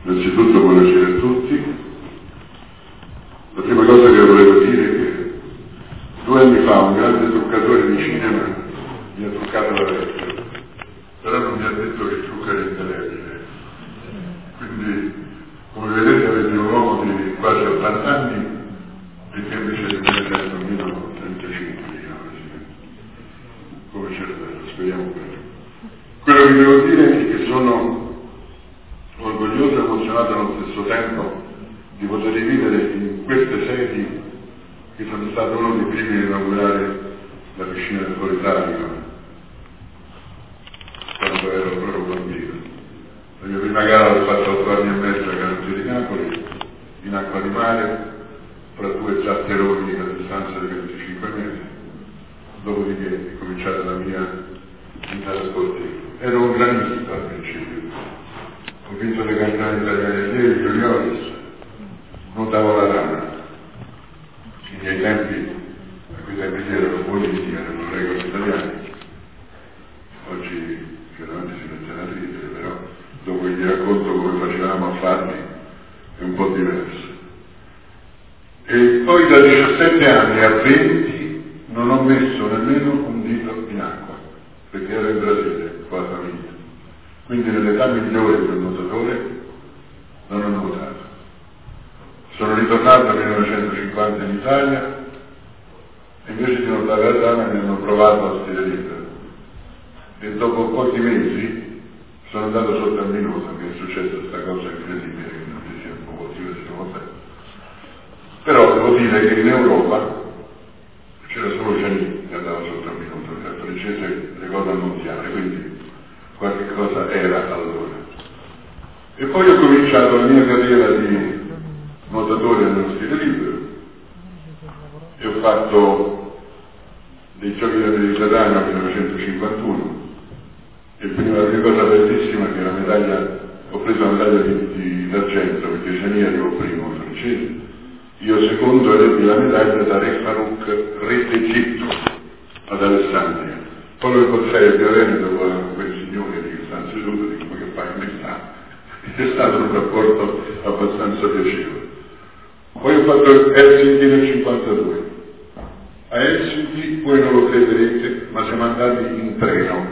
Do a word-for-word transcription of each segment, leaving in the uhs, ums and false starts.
Innanzitutto buonasera a tutti. La prima cosa che volevo dire è che due anni fa un grande truccatore di cinema mi ha truccato la vecchia, però non mi ha detto che il trucco era indelebile. Quindi, come vedete, avete un uomo di quasi ottanta anni e che invece di me è almeno trentacinque, diciamo così. Come cervello, speriamo bene. Quello che devo dire è che sono orgoglioso e emozionato allo stesso tempo di poter rivivere in queste sedi che sono stato uno dei primi a inaugurare la piscina del Politarico quando ero proprio bambino. La mia prima gara l'ho fatta otto anni e mezzo a Garanzia di Napoli, in acqua di mare, fra due zatteroni a distanza di venticinque mesi, dopodiché è cominciata la mia vita sportiva. Ero un granista al principio. Ho vinto le campionate italiane ieri, juniores, nuotavo la rana. I miei tempi, a quei tempi erano buonissimi, erano regole italiane. Oggi chiaramente si mette a ridere, però dopo gli racconto come facevamo a farli è un po' diverso. E poi da diciassette anni a venti non ho messo nemmeno un dito in acqua, perché ero in Brasile con la famiglia. Quindi nell'età migliore del nuotatore non ho nuotato. Sono ritornato nel millenovecentocinquanta in Italia e invece di nuotare a rana mi hanno provato a stile libero. E dopo pochi mesi sono andato sotto al minuto, che è successa questa cosa incredibile che non ci sia un po' motivo di nuotare. Però devo dire che in Europa c'era solo Giannini che andava sotto al minuto, che era francese record mondiale, quindi qualche cosa era allora. E poi ho cominciato la mia carriera di nuotatore nello stile libero e ho fatto dei giochi del Mediterraneo nel millenovecentocinquantuno e prima la prima cosa bellissima che la medaglia, ho preso la medaglia di, di, d'argento perché Giannini arrivò primo francese, io secondo e ebbi la medaglia da Re Farouk, re d'Egitto, ad Alessandria. Poi lo incontrai a Via Veneto con quei signori che stanno seduti, dico: ma che fai, come sta? È stato un rapporto abbastanza piacevole. Poi ho fatto Helsinki nel cinquantadue. A Helsinki, voi non lo crederete, ma siamo andati in treno.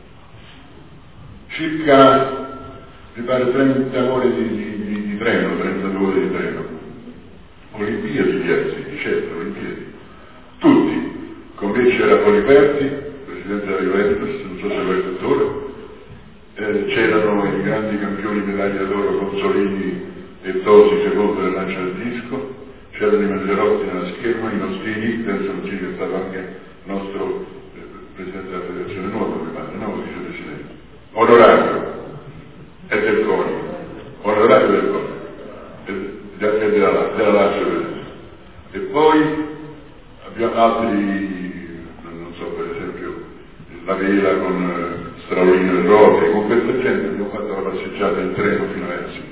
Circa, mi pare, trenta ore di, di, di, di treno, trentadue ore di treno. Olimpiadi di Helsinki, certo, Olimpiadi. Tutti, con me c'era Poliperti, presidente della Juventus, non so se lo è tuttora, eh, c'erano i grandi campioni medaglia d'oro Consolini e Tosi secondo del lancia del disco, c'erano i Mangerotti nella scherma, i nostri Hitler, che è stato anche il nostro eh, presidente della federazione nuova, mi pare, no, vicepresidente, onorario, e del Coni, onorario del Coni, e della, della Lazio. E poi abbiamo altri, non so, per esempio la Vela con eh, Straulino e Roti, con questa gente abbiamo fatto la passeggiata in treno fino a Helsinki.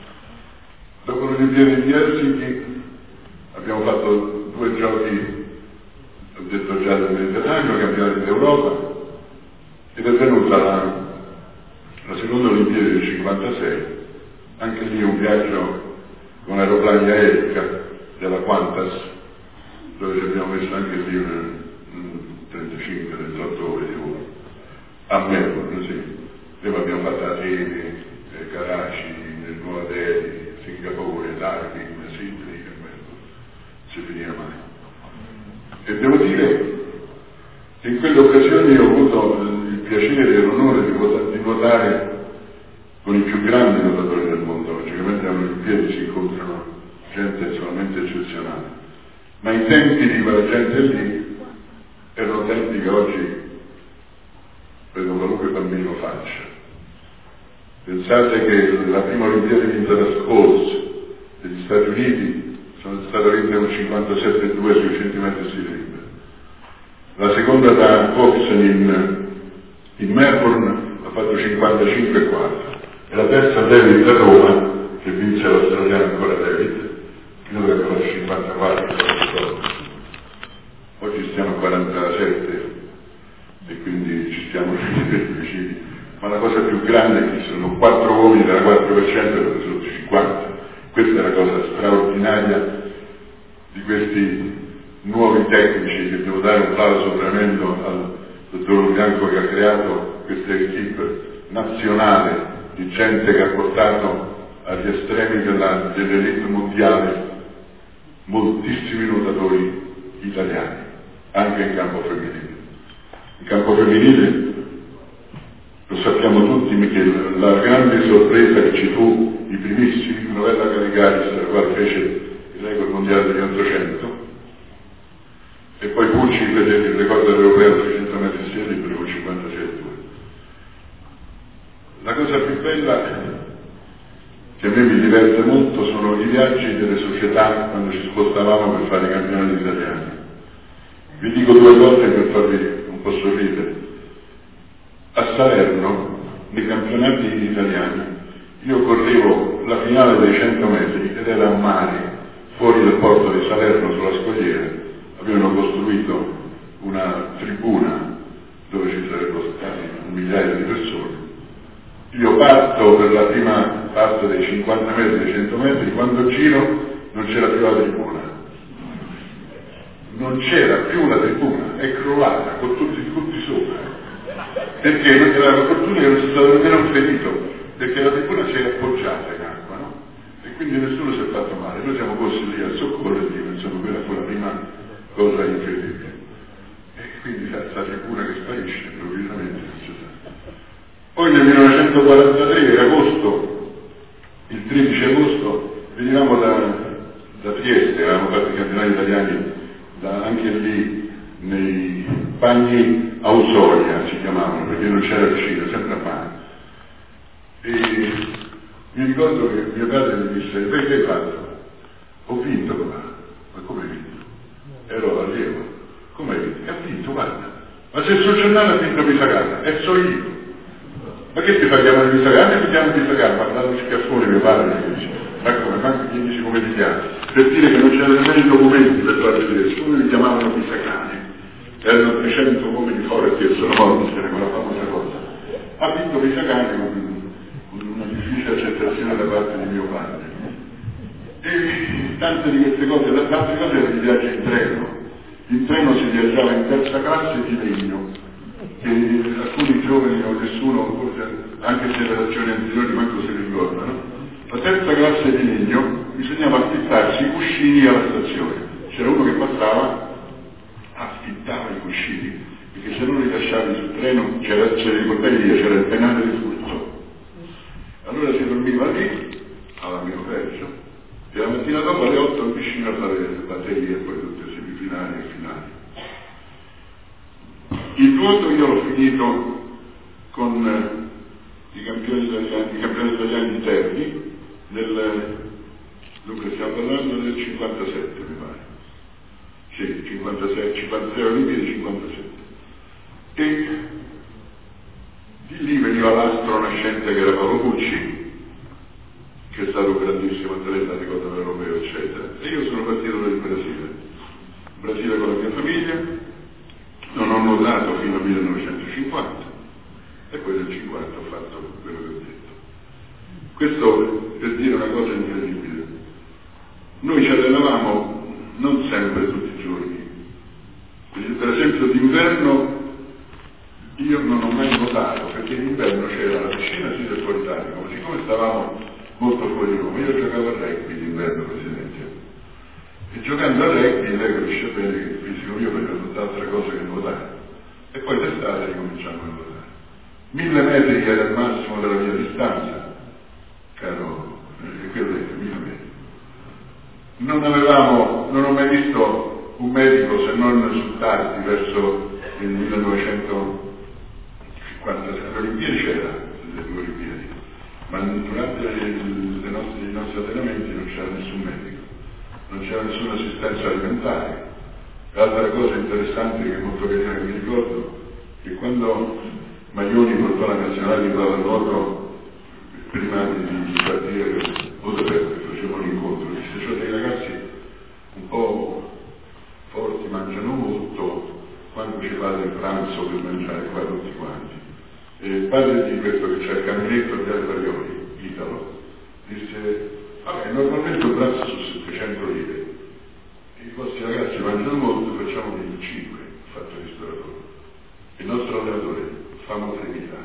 Dopo le Olimpiadi di Helsinki abbiamo fatto due giochi, ho detto già, del Mediterraneo, campionati d'Europa, ed è venuta la, la seconda Olimpiadi del cinquantasei, anche lì un viaggio con aeroplani a Elca della Qantas, dove ci abbiamo messo anche lì un, un trentacinque trentotto ore di volo, a Melbourne, sì. E poi abbiamo fatto Atene, eh, Karachi, Nuova Delhi, Singapore, Darwin, Sydney, e Melbourne, si finiva mai. E devo dire che in quelle occasioni ho avuto il piacere e l'onore di, di nuotare con i più grandi nuotatori del mondo. Logicamente alle Olimpiadi si incontrano gente solamente eccezionale, ma i tempi di quella gente lì erano tempi che oggi credo qualunque bambino faccia. Pensate che la prima Olimpiade vinta da Scholes degli Stati Uniti sono stata vinta con cinquantasette virgola due sui cento metri stile libero, la seconda da Hobson in, in Melbourne ha fatto cinquantacinque virgola quattro e la terza David da Roma, che vinse l'australiano ancora David, credo che ha fatto cinquantaquattro. Oggi stiamo a quarantasette e quindi ci stiamo vicini, ma la cosa più grande è che sono sono quattro uomini della quattro per cento e sotto cinquanta. Questa è la cosa straordinaria di questi nuovi tecnici, che devo dare un plauso tremendo al dottor Bianco che ha creato questa equipe nazionale di gente che ha portato agli estremi della, dell'elite mondiale moltissimi nuotatori italiani, anche in campo femminile. In campo femminile lo sappiamo tutti che la grande sorpresa che ci fu i primissimi, Novella Caligaris, la quale fece il record mondiale degli ottocento, e poi Pucci fece il record europeo seicento metri stili per cinquantasei due. La cosa più bella che a me mi diverte molto sono i viaggi delle società quando ci spostavamo per fare i campionati italiani. Vi dico due cose per farvi un po' sorridere. A Salerno, nei campionati italiani, io correvo la finale dei cento metri ed era a mare, fuori dal porto di Salerno, sulla scogliera. Avevano costruito una tribuna dove ci sarebbero stati un migliaio di persone. Io parto per la prima parte dei cinquanta metri, dei cento metri, quando giro non c'era più la tribuna. Non c'era più la tribuna, è crollata, con tutti, tutti sopra. Perché non era la fortuna che non sia stato nemmeno un ferito, perché la tribuna si è appoggiata in acqua, no? E quindi nessuno si è fatto male. Noi siamo corsi lì al soccorso e Dio, insomma, quella fu la prima cosa incredibile. E quindi questa tribuna che sparisce improvvisamente non c'è stata. Poi nel millenovecentoquarantatré, agosto, il tredici agosto, venivamo da, da Trieste, avevamo fatto i campionati italiani da, anche lì nei bagni Ausoria si chiamavano, perché non c'era piscina, sempre a mare. E mi ricordo che mio padre mi disse: "Beh, che hai fatto?" "Ho vinto, papà." "Ma come hai vinto?" "Ero allievo." "Come hai vinto?" "Ha vinto, guarda." "Ma se sul giornale ha vinto Pisagana, e so io." "Ma che ti fa chiamare Pisagana?" "Ti chiamo Pisagana." Ma dato schiaffone mio padre mi dice: "Ma come? Ma chi dici come ti chiami?" Per dire che non c'erano nemmeno i documenti per far vedere, siccome mi chiamavano Pisagani, erano trecento uomini forti e sono morti per quella famosa cosa. Ha vinto Pisagani con, con una difficile accettazione da parte di mio padre. E tante di queste cose, tante cose erano i viaggi in treno. In treno si viaggiava in terza classe di legno, che alcuni giovani o nessuno, forse anche se le ragioni anteriori manco se li ricordano. La terza classe di legno bisognava affittarsi i cuscini alla stazione. C'era uno che passava, affittava i cuscini, perché se non li lasciavi sul treno c'era, c'era i portavi via, c'era il penale di furto. Allora si dormiva lì, alla mio peggio, e la mattina dopo alle otto in piscina a fare le batterie e poi tutte semifinali e finali. Il nuoto io l'ho finito con eh, i campioni italiani, i campioni italiani di Terni, nel, dunque stiamo parlando del cinquantasette mi pare. Sì, cinquantasei, cinquantasei Olimpiadi, cinquantasette. E di lì veniva l'astro nascente che era Paolo Pucci, che è stato un grandissimo atleta di Copa europeo, eccetera. E io sono partito per il Brasile. In Brasile con la mia famiglia, non ho nuotato fino al millenovecentocinquanta e poi nel cinquanta ho fatto quello che ho detto. Questo per dire una cosa incredibile. Noi ci allenavamo non sempre tutti i giorni. Per esempio d'inverno io non ho mai nuotato, perché d'inverno c'era la piscina sì del Politanico, ma siccome stavamo molto fuori Roma, io giocavo a rugby d'inverno, Presidente. E giocando a rugby lei capisce bene che il fisico mio faceva tutt'altra cosa che nuotare. E poi d'estate ricominciamo a nuotare. Mille metri era il massimo della mia distanza, caro, e quello detto, mille metri. Non avevamo, non ho mai visto un medico se non su tardi verso il millenovecentocinquantasei, alle Olimpiadi c'era, le due Olimpiadi, ma durante le nostre, i nostri allenamenti non c'era nessun medico, non c'era nessuna assistenza alimentare. L'altra cosa interessante che è molto carina che mi ricordo, che quando Maioni portò la nazionale di pallanuoto prima di partire Budapest, facevamo un incontro, disse: "Cioè dei ragazzi un po' forti, mangiano molto, quando ci fate il pranzo per mangiare qua tutti quanti?" E il padre di questo che c'è il caminetto, andiate per disse, vabbè, normalmente un pranzo su settecento lire, i vostri ragazzi mangiano molto, facciamo venticinque, ha fatto il ristoratore. Il nostro allenatore, famo tremila.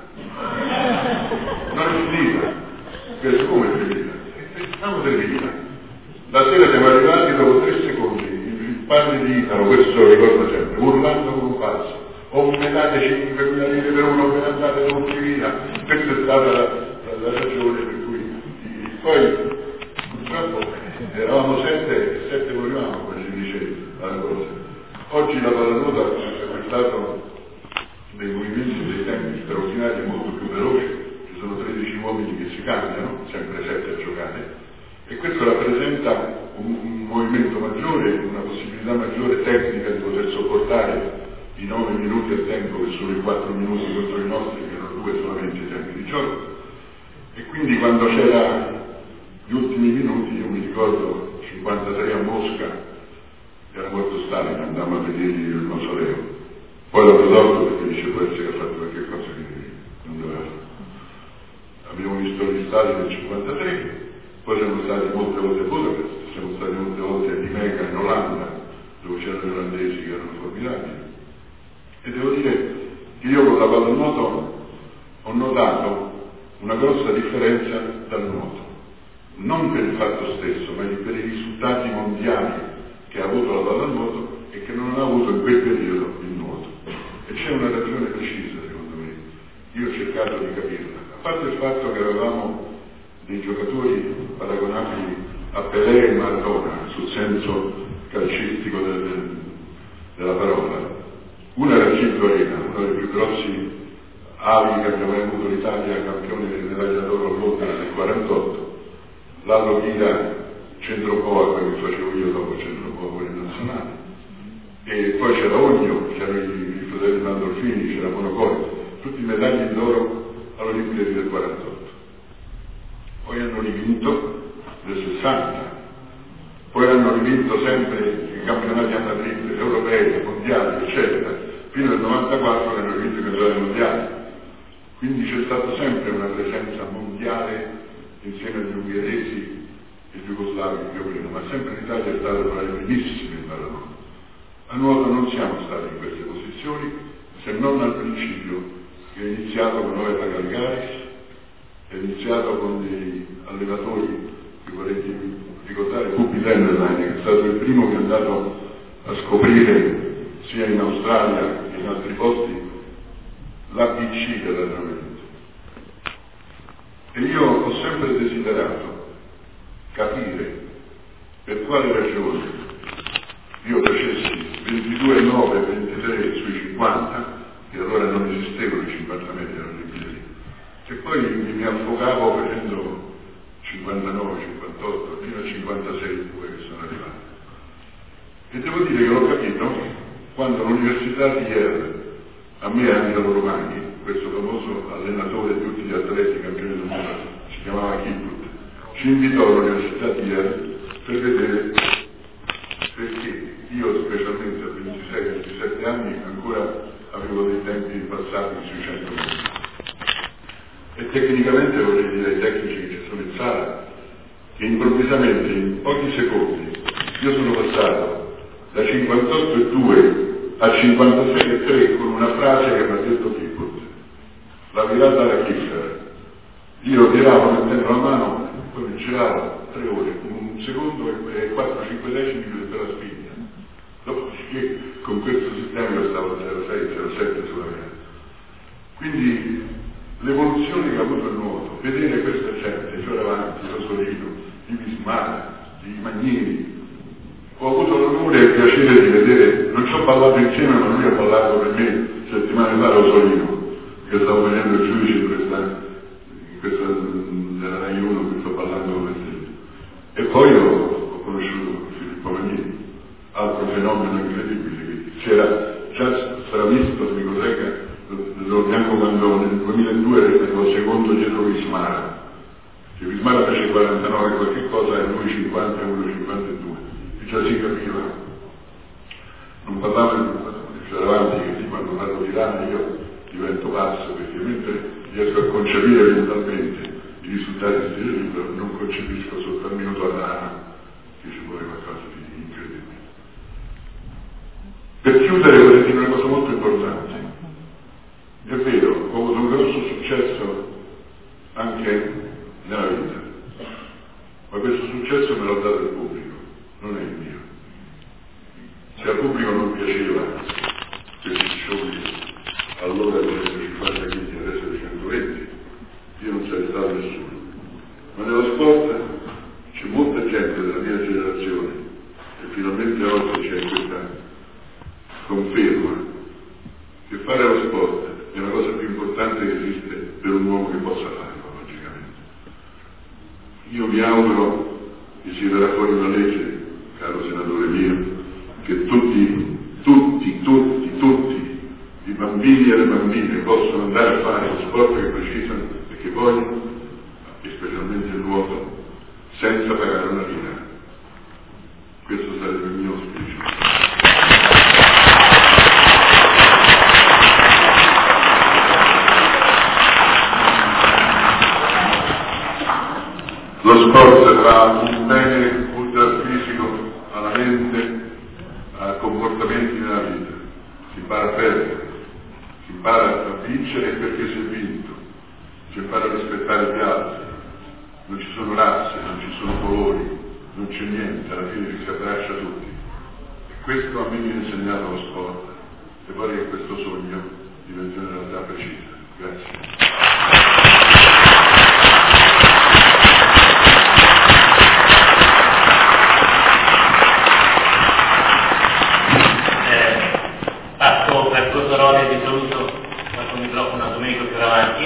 Non è finita, questo come tremila? Famo tremila. La sera siamo arrivati dopo tre secondi, il padre di Italo, questo lo ricordo sempre, urlando come un pazzo. O me date cinquemila lire per uno, me ne andate tutti via. Questa è stata la, la, la ragione per cui poi purtroppo eravamo sette e sette volevamo, come si dice alla cosa. Oggi la pallanuoto ha sequestrato dei movimenti, dei tempi straordinari molto più veloci, ci sono tredici uomini che si cambiano, sempre sette a giocare, e questo rappresenta un, un movimento maggiore, una possibilità maggiore tecnica di poter sopportare i nove minuti al tempo che sono i quattro minuti contro i nostri, che erano due solamente i tempi di gioco. E quindi quando c'era gli ultimi minuti, io mi ricordo cinquantatré a Mosca, era morto Stalin, andammo a vedergli il mausoleo, poi l'ho risolto perché dice può essere che ha fatto qualche cosa che non doveva fare. Abbiamo visto gli Stalin nel cinquantatré, poi siamo stati molte volte a Budapest, siamo stati molte volte a Nimega in Olanda, dove c'erano gli olandesi che erano formidabili. E devo dire che io con la pallanuoto ho notato una grossa differenza dal nuoto, non per il fatto stesso, ma per i risultati mondiali che ha avuto la pallanuoto e che non ha avuto in quel periodo il nuoto. E c'è una ragione precisa, secondo me. Io ho cercato di capirla. A parte il fatto che avevamo dei giocatori paragonabili a Pelé e Maradona, sul senso calcistico del, del, della parola. Uno era Gildo Arena, uno dei più grossi ali che abbiamo avuto l'Italia, campione delle medaglie d'oro a Londra nel quarantotto, Lalo Ghida, centropoa, quello che facevo io dopo centropoa quello nazionale, e poi c'era Ogno, c'erano i, i fratelli Pandolfini, c'era Monocoli, tutti medaglie d'oro all'Olimpiadi del quarantotto. Poi hanno rivinto nel sessanta, poi hanno rivinto sempre i campionati a Madrid, europei, mondiali, eccetera, fino al novantaquattro che hanno vinto i campionati mondiali. Quindi c'è stata sempre una presenza mondiale insieme agli ungheresi e agli jugoslavi più o meno, ma sempre l'Italia è stata tra le primissime in pallanuoto. A nuoto non siamo stati in queste posizioni, se non al principio, che è iniziato con Noeta Galgaris, è iniziato con dei allenatori che vorrei ricordare, Bubi Lenderlein, che è stato il primo che è andato a scoprire sia in Australia che in altri posti l'A B C dell'allenamento. E io ho sempre desiderato capire per quale ragione io facessi ventidue nove ventitré sui cinquanta, che allora non esistevano i cinquanta metri all'Olimpiadi, e poi mi, mi affogavo facendo cinquantanove cinquantotto fino a cinquantasei due che sono arrivato. E devo dire che l'ho capito quando l'Università di Yale, a me Angelo Romani, questo famoso allenatore di tutti gli atleti campioni del mondo, si chiamava Kipput, ci invitò all'Università di Yale per vedere perché io specialmente a ventisei ventisette anni ancora avevo dei tempi passati sui cento metri. E tecnicamente vorrei dire ai tecnici che ci sono in sala che improvvisamente in pochi secondi io sono passato da cinquantotto e due a cinquantasei e tre con una frase che mi ha detto Kipput, la virata alla Kiffer. Io tiravo mettendo la mano, poi mi giravo tre ore, un secondo e quattro cinque decimi per la spigna. Dopodiché con questo sistema io stavo a zero sei zero sette sulla gara. Quindi l'evoluzione che ha avuto il nuoto, vedere questa gente, Fioravanti, Rosolino, di Vismara, di Magnini, ho avuto l'onore e il piacere di vedere, non ci ho ballato insieme ma lui ha ballato per me settimane fa Rosolino, che stavo vedendo il giudice in questa, in questa della Rai uno che sto ballando con te. E poi ho, ho conosciuto Filippo Magnini, altro fenomeno incredibile, che c'era già stravisto di Coseca, lo vediamo quando nel duemiladue era secondo dietro Vismara, che Vismara fece quarantanove qualche cosa e lui cinquanta e uno cinquantadue, e già si capiva. Non parlavo di Fioravanti che quando parlo di rana io divento pazzo, perché mentre riesco a concepire mentalmente i risultati militare di stile libero, non concepisco sotto al minuto a rana che ci vuole qualcosa di incredibile. Per chiudere vorrei dire una cosa molto importante. È vero, ho avuto un grosso successo anche nella vita, ma questo successo me l'ha dato il pubblico, non è il mio. Se al pubblico non piaceva questi show allora centocinquanta chili, adesso centoventi, io non sarei stato nessuno. Ma nello sport c'è molta gente della mia generazione e finalmente oggi c'è questa conferma che fare lo sport è la cosa più importante che esiste per un uomo che possa farlo, logicamente. Io mi auguro che si verrà fuori una legge, caro senatore mio, che tutti, tutti, tutti, tutti i bambini e le bambine possono andare a fare lo sport che precisano e che vogliono, e specialmente il nuoto, senza pagare una lira. Questo sarebbe il mio auspicio. Lo sport tra un bene ultrafisico alla mente, a comportamenti nella vita. Si impara a perdere, si impara a vincere perché si è vinto, si impara a rispettare gli altri, non ci sono razze, non ci sono colori, non c'è niente, alla fine ci si abbraccia tutti. E questo a me mi ha insegnato lo sport e vorrei che questo sogno diventi una realtà precisa. Grazie. Di saluto passo il microfono a Domenico Fioravanti.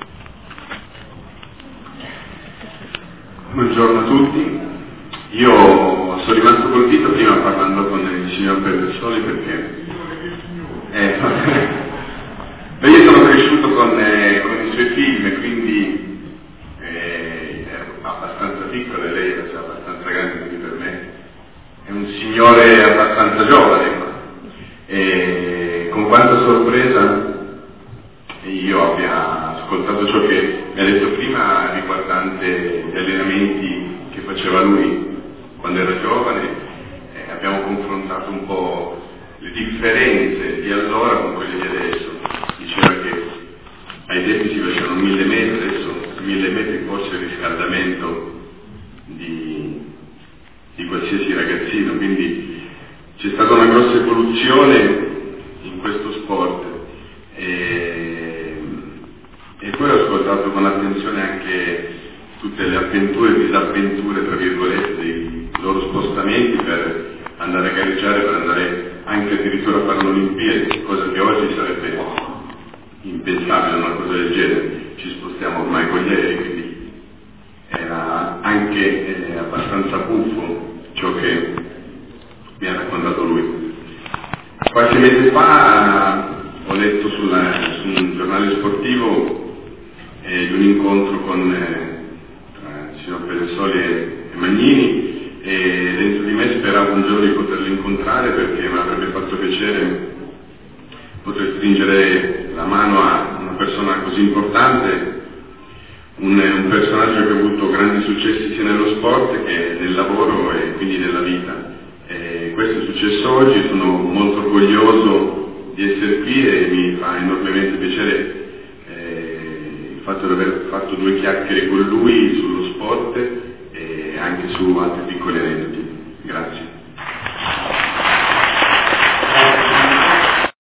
Buongiorno a tutti. Io sono rimasto colpito prima parlando con il signor Pedersoli perché eh, io sono cresciuto con, eh, con i suoi film, quindi eh, ero abbastanza piccolo e lei era già abbastanza grande, quindi per me è un signore abbastanza giovane. E con quanta sorpresa io abbia ascoltato ciò che mi ha detto prima riguardante gli allenamenti che faceva lui quando era giovane, eh, abbiamo confrontato un po' le differenze di allora con quelle di adesso. Diceva che ai tempi si facevano mille metri, adesso mille metri forse il riscaldamento di, di qualsiasi ragazzino, quindi c'è stata una grossa evoluzione in questo sport e, e poi ho ascoltato con attenzione anche tutte le avventure e disavventure tra virgolette dei loro spostamenti per andare a gareggiare, per andare anche addirittura a fare un'Olimpiade, cosa che oggi sarebbe impensabile una cosa del genere. Ci spostiamo ormai con gli aerei, quindi era anche eh, abbastanza buffo ciò che mi ha raccontato lui. Qualche mese fa ho letto sulla, su un giornale sportivo eh, di un incontro con eh, tra il signor Pedersoli e, e Magnini, e dentro di me speravo un giorno di poterlo incontrare perché mi avrebbe fatto piacere poter stringere la mano a una persona così importante, un, un personaggio che ha avuto grandi successi sia nello sport che nel lavoro e quindi nella vita. E questo è successo oggi, sono molto orgoglioso di essere qui e mi fa enormemente piacere eh, il fatto di aver fatto due chiacchiere con lui sullo sport e anche su altri piccoli aneddoti.